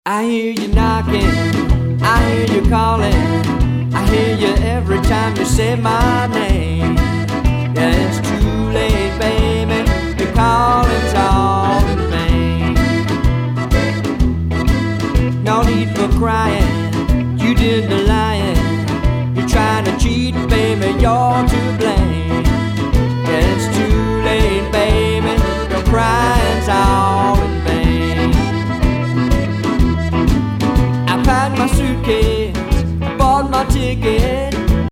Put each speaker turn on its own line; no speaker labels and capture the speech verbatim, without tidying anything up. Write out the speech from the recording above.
I hear you knocking, I hear you calling, I hear you every time you say my name. Yeah, it's too late, baby, the calling's all in vain. No need for crying, you did the line.